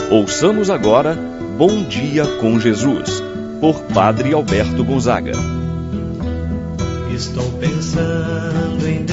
Ouçamos agora Bom Dia com Jesus, por Padre Alberto Gonzaga. Estou pensando em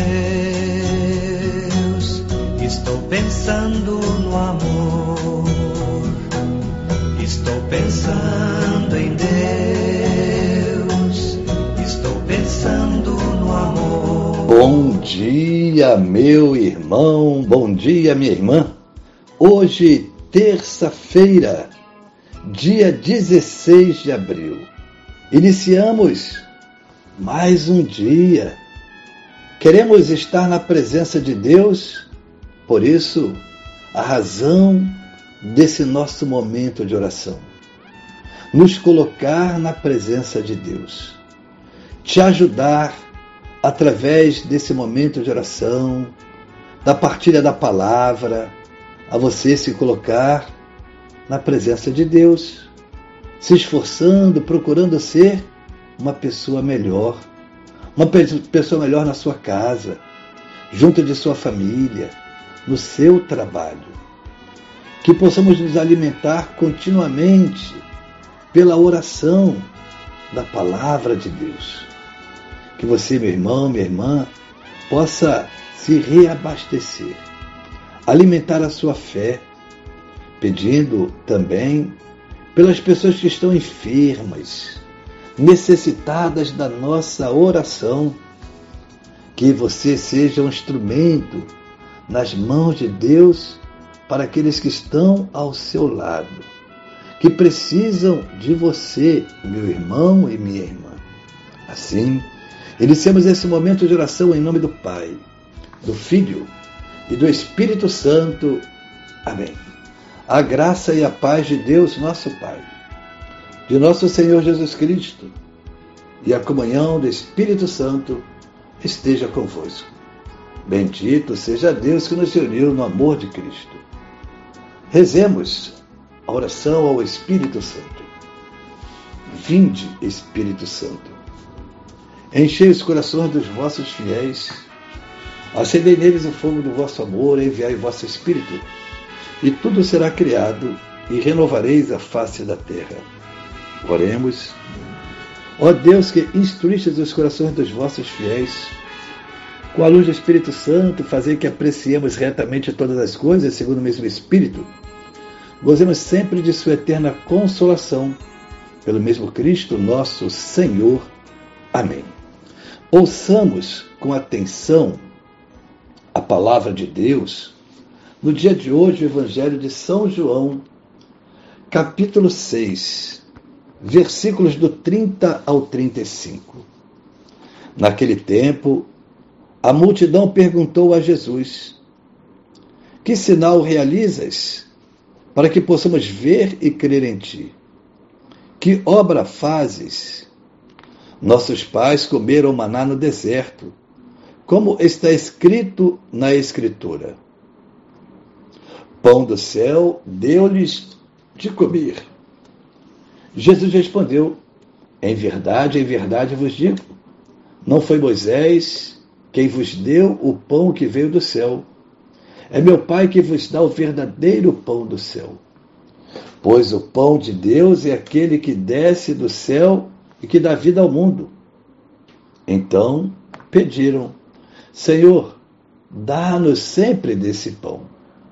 Deus, estou pensando no amor, estou pensando em Deus, estou pensando no amor. Bom dia, meu irmão, bom dia, minha irmã. Hoje, terça-feira, dia 16 de abril, iniciamos mais um dia. Queremos estar na presença de Deus, por isso, a razão desse nosso momento de oração. Nos colocar na presença de Deus. Te ajudar, através desse momento de oração, da partilha da palavra, a você se colocar na presença de Deus, se esforçando, procurando ser uma pessoa melhor na sua casa, junto de sua família, no seu trabalho. Que possamos nos alimentar continuamente pela oração da palavra de Deus. Que você, meu irmão, minha irmã, possa se reabastecer, alimentar a sua fé, pedindo também pelas pessoas que estão enfermas, necessitadas da nossa oração, que você seja um instrumento nas mãos de Deus para aqueles que estão ao seu lado, que precisam de você, meu irmão e minha irmã. Assim, iniciamos esse momento de oração em nome do Pai, do Filho e do Espírito Santo. Amém. A graça e a paz de Deus, nosso Pai, de nosso Senhor Jesus Cristo e a comunhão do Espírito Santo esteja convosco. Bendito seja Deus que nos reuniu no amor de Cristo. Rezemos a oração ao Espírito Santo. Vinde, Espírito Santo, enchei os corações dos vossos fiéis, acendei neles o fogo do vosso amor, enviai o vosso Espírito, e tudo será criado, e renovareis a face da terra. Oremos. Ó Deus, que instruístes os corações dos vossos fiéis, com a luz do Espírito Santo, fazei que apreciemos retamente todas as coisas, segundo o mesmo Espírito, gozemos sempre de sua eterna consolação, pelo mesmo Cristo, nosso Senhor. Amém. Ouçamos com atenção a palavra de Deus, no dia de hoje, o Evangelho de São João, capítulo 6, versículos do 30 ao 35. Naquele tempo, a multidão perguntou a Jesus: que sinal realizas para que possamos ver e crer em ti? Que obra fazes? Nossos pais comeram maná no deserto, como está escrito na Escritura. Pão do céu deu-lhes de comer. Jesus respondeu: em verdade vos digo, não foi Moisés quem vos deu o pão que veio do céu. É meu Pai que vos dá o verdadeiro pão do céu. Pois o pão de Deus é aquele que desce do céu e que dá vida ao mundo. Então pediram: Senhor, dá-nos sempre desse pão.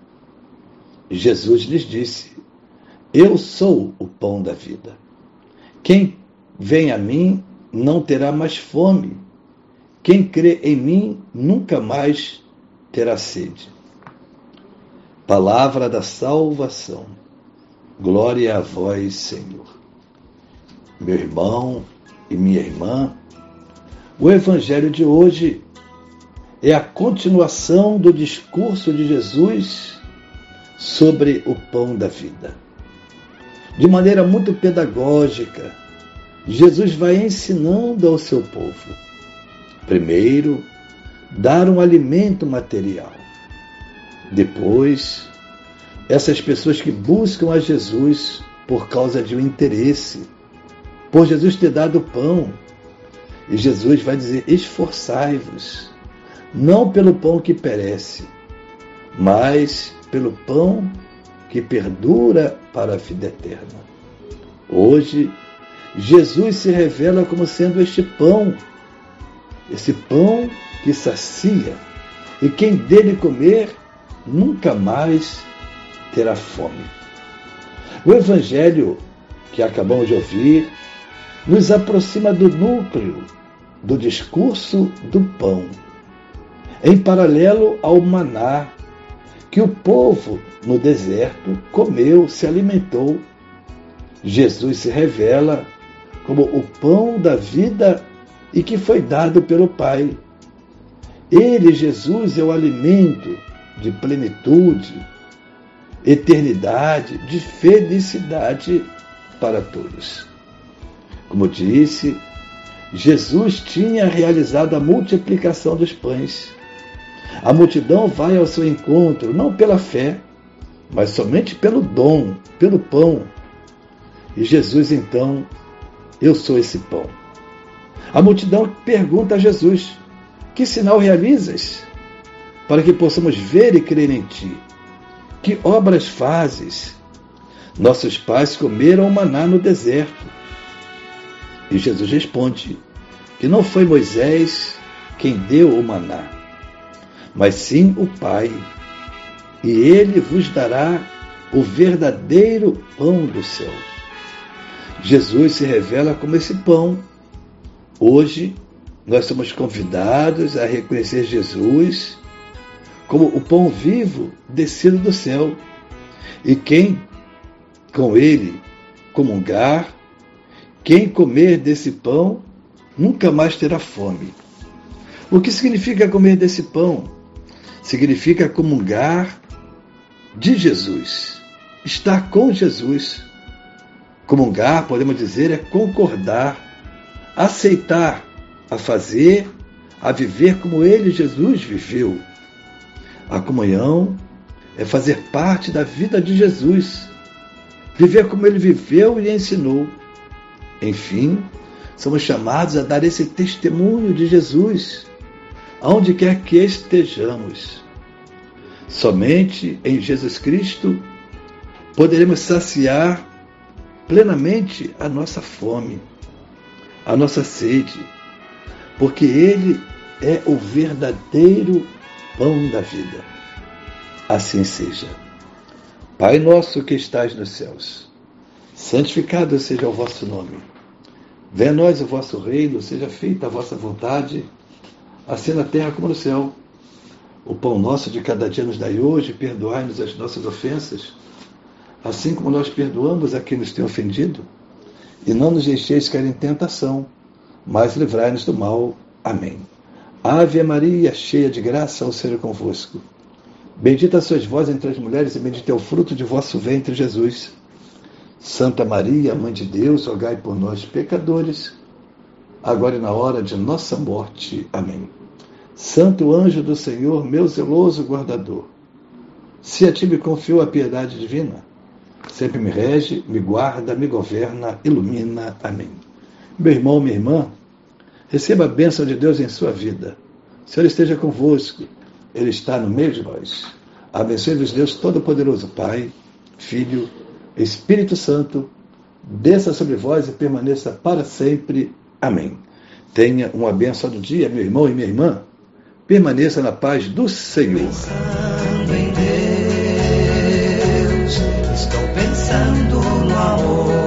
Jesus lhes disse: eu sou o pão da vida. Quem vem a mim não terá mais fome. Quem crê em mim nunca mais terá sede. Palavra da salvação. Glória a vós, Senhor. Meu irmão e minha irmã, o Evangelho de hoje é a continuação do discurso de Jesus sobre o pão da vida. De maneira muito pedagógica, Jesus vai ensinando ao seu povo. Primeiro, dar um alimento material. Depois, essas pessoas que buscam a Jesus por causa de um interesse, por Jesus ter dado o pão. E Jesus vai dizer: esforçai-vos, não pelo pão que perece, mas pelo pão que perdura para a vida eterna. Hoje, Jesus se revela como sendo este pão, esse pão que sacia, e quem dele comer nunca mais terá fome. O Evangelho que acabamos de ouvir nos aproxima do núcleo do discurso do pão, em paralelo ao maná que o povo no deserto comeu, se alimentou. Jesus se revela como o pão da vida e que foi dado pelo Pai. Ele, Jesus, é o alimento de plenitude, eternidade, de felicidade para todos. Como disse, Jesus tinha realizado a multiplicação dos pães. A multidão vai ao seu encontro, não pela fé, mas somente pelo dom, pelo pão. E Jesus, então, eu sou esse pão. A multidão pergunta a Jesus, que sinal realizas para que possamos ver e crer em ti? Que obras fazes? Nossos pais comeram o maná no deserto. E Jesus responde que não foi Moisés quem deu o maná, mas sim o Pai. E ele vos dará o verdadeiro pão do céu. Jesus se revela como esse pão. Hoje, nós somos convidados a reconhecer Jesus como o pão vivo descido do céu. E quem com ele comungar, quem comer desse pão, nunca mais terá fome. O que significa comer desse pão? Significa comungar de Jesus, estar com Jesus. Comungar, podemos dizer, é concordar, aceitar, a fazer, a viver como ele, Jesus, viveu. A comunhão é fazer parte da vida de Jesus, viver como ele viveu e ensinou. Enfim, somos chamados a dar esse testemunho de Jesus, aonde quer que estejamos. Somente em Jesus Cristo poderemos saciar plenamente a nossa fome, a nossa sede, porque ele é o verdadeiro pão da vida. Assim seja. Pai nosso que estais nos céus, santificado seja o vosso nome. Venha a nós o vosso reino, seja feita a vossa vontade, assim na terra como no céu. O pão nosso de cada dia nos dai hoje, perdoai-nos as nossas ofensas, assim como nós perdoamos a quem nos tem ofendido, e não nos deixeis cair em tentação, mas livrai-nos do mal. Amém. Ave Maria, cheia de graça, o Senhor é convosco. Bendita sois vós entre as mulheres, e bendito é o fruto de vosso ventre, Jesus. Santa Maria, Mãe de Deus, rogai por nós, pecadores, agora e na hora de nossa morte. Amém. Santo anjo do Senhor, meu zeloso guardador, se a ti me confio a piedade divina, sempre me rege, me guarda, me governa, ilumina. Amém. Meu irmão, minha irmã, receba a bênção de Deus em sua vida. O Senhor esteja convosco, Ele está no meio de nós. Abençoe-vos Deus Todo-Poderoso, Pai, Filho, Espírito Santo, desça sobre vós e permaneça para sempre. Amém. Tenha um abençoado dia, meu irmão e minha irmã. Permaneça na paz do Senhor. Pensando em Deus, estou pensando no amor.